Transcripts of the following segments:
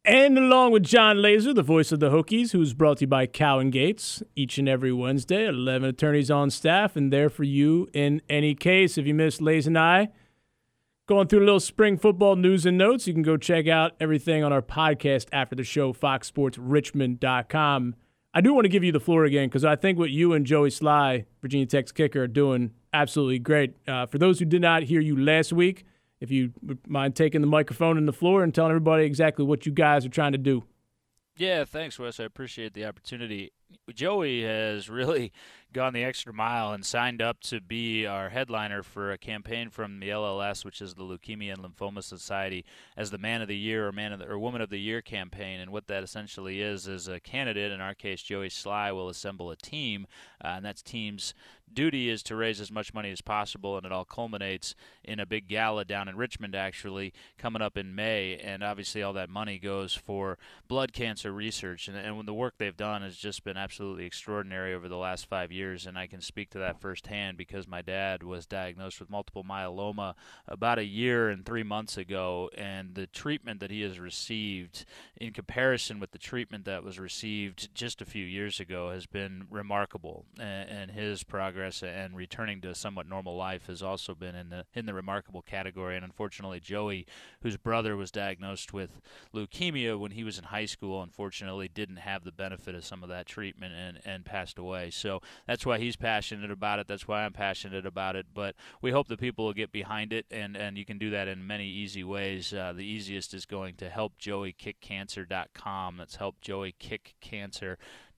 And along with John Laser, the voice of the Hokies, who's brought to you by Cowan Gates each and every Wednesday. 11 attorneys on staff and there for you in any case. If you missed Laser and I going through a little spring football news and notes, you can go check out everything on our podcast after the show, foxsportsrichmond.com. I do want to give you the floor again because I think what you and Joey Sly, Virginia Tech's kicker, are doing absolutely great. For those who did not hear you last week, if you would mind taking the microphone and the floor and telling everybody exactly what you guys are trying to do. Yeah, thanks, Wes. I appreciate the opportunity. Joey has really gone the extra mile and signed up to be our headliner for a campaign from the LLS, which is the Leukemia and Lymphoma Society, as the Man of the Year or Woman of the Year campaign. And what that essentially is a candidate, in our case Joey Sly, will assemble a team, and that team's duty is to raise as much money as possible, and it all culminates in a big gala down in Richmond, actually, coming up in May. And obviously all that money goes for blood cancer research, and the work they've done has just been absolutely extraordinary over the last 5 years. And I can speak to that firsthand because my dad was diagnosed with multiple myeloma about a year and 3 months ago, and the treatment that he has received in comparison with the treatment that was received just a few years ago has been remarkable, and his progress and returning to a somewhat normal life has also been in the remarkable category. And unfortunately, Joey, whose brother was diagnosed with leukemia when he was in high school, unfortunately didn't have the benefit of some of that treatment and passed away. So that's why he's passionate about it. That's why I'm passionate about it. But we hope that people will get behind it, and you can do that in many easy ways. The easiest is going to helpjoeykickcancer.com. That's helpjoeykickcancer.com,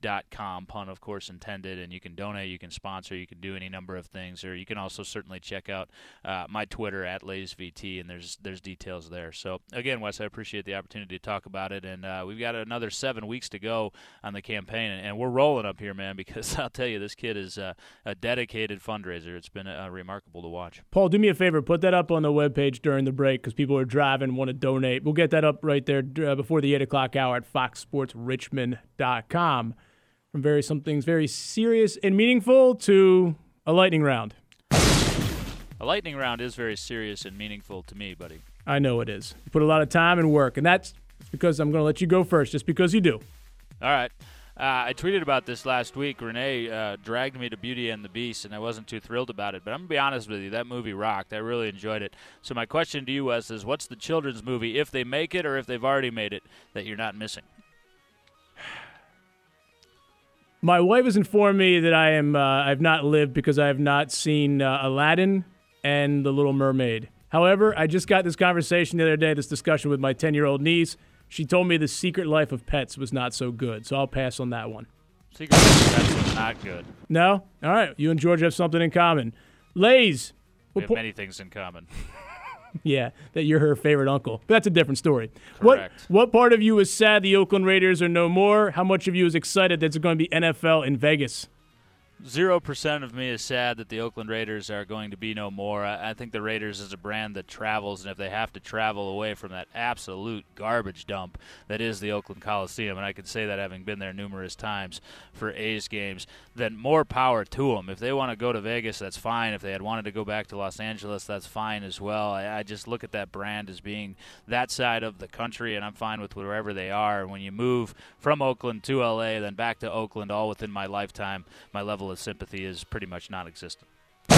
pun of course intended, and you can donate, you can sponsor, you can do any number of things, or you can also certainly check out my Twitter at LazeVT, and there's details there. So again, Wes, I appreciate the opportunity to talk about it, and we've got another 7 weeks to go on the campaign, and we're rolling up here, man, because I'll tell you, this kid is a dedicated fundraiser. It's been remarkable to watch. Paul, do me a favor, put that up on the webpage during the break because people are driving and want to donate. We'll get that up right there before the 8 o'clock hour at foxsportsrichmond.com. From something very serious and meaningful to a lightning round. A lightning round is very serious and meaningful to me, buddy. I know it is. You put a lot of time and work, and that's because I'm going to let you go first, just because you do. All right. I tweeted about this last week. Renee dragged me to Beauty and the Beast, and I wasn't too thrilled about it. But I'm going to be honest with you, that movie rocked. I really enjoyed it. So my question to you, Wes, is what's the children's movie, if they make it or if they've already made it, that you're not missing? My wife has informed me that I've not lived because I have not seen Aladdin and The Little Mermaid. However, I just got this conversation the other day, this discussion with my 10-year-old niece. She told me The Secret Life of Pets was not so good, so I'll pass on that one. Secret Life of Pets was not good. No? All right. You and George have something in common. Lays. We have many things in common. Yeah, that you're her favorite uncle. But that's a different story. Correct. What part of you is sad the Oakland Raiders are no more? How much of you is excited that it's going to be NFL in Vegas? 0% of me is sad that the Oakland Raiders are going to be no more. I think the Raiders is a brand that travels, and if they have to travel away from that absolute garbage dump that is the Oakland Coliseum, and I can say that having been there numerous times for A's games, then more power to them. If they want to go to Vegas, that's fine. If they had wanted to go back to Los Angeles, that's fine as well. I just look at that brand as being that side of the country, and I'm fine with wherever they are. And when you move from Oakland to L.A., then back to Oakland, all within my lifetime, my level of sympathy is pretty much non-existent.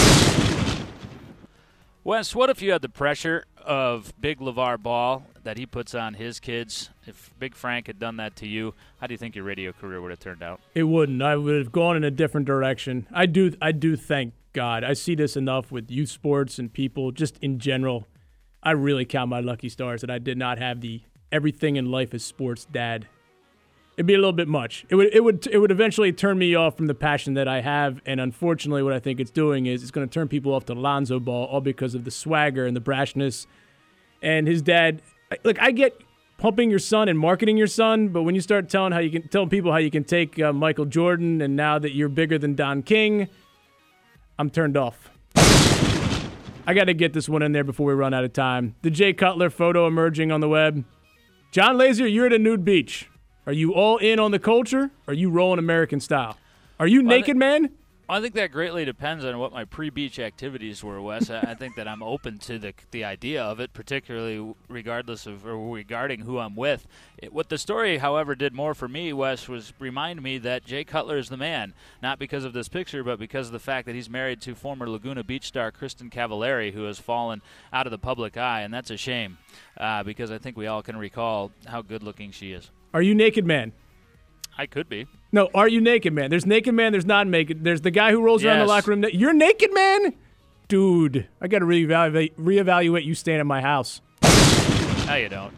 Wes, what if you had the pressure of Big LeVar Ball that he puts on his kids? If Big Frank had done that to you, how do you think your radio career would have turned out? It wouldn't. I would have gone in a different direction. I do thank God. I see this enough with youth sports and people just in general. I really count my lucky stars that I did not have the everything in life is sports dad. It'd be a little bit much. It would eventually turn me off from the passion that I have, and unfortunately what I think it's doing is it's going to turn people off to Lonzo Ball, all because of the swagger and the brashness. And his dad, like, I get pumping your son and marketing your son, but when you start telling people how you can take Michael Jordan and now that you're bigger than Don King, I'm turned off. I got to get this one in there before we run out of time. The Jay Cutler photo emerging on the web. John Laser, you're at a nude beach. Are you all in on the culture? Or are you rolling American style? Are you naked, man? I think that greatly depends on what my pre-beach activities were, Wes. I think that I'm open to the idea of it, particularly regarding who I'm with. What the story, however, did more for me, Wes, was remind me that Jay Cutler is the man, not because of this picture, but because of the fact that he's married to former Laguna Beach star Kristen Cavallari, who has fallen out of the public eye, and that's a shame because I think we all can recall how good-looking she is. Are you naked man? I could be. No, are you naked man? There's naked man, there's not naked. There's the guy who rolls around the locker room. You're naked man? Dude, I got to reevaluate you staying at my house. No, you don't.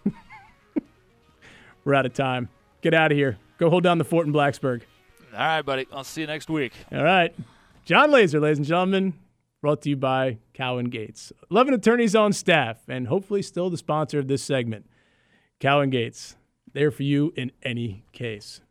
We're out of time. Get out of here. Go hold down the fort in Blacksburg. All right, buddy. I'll see you next week. All right. John Laser, ladies and gentlemen, brought to you by Cowan Gates. 11 attorneys on staff, and hopefully still the sponsor of this segment. Cowan Gates, there for you in any case.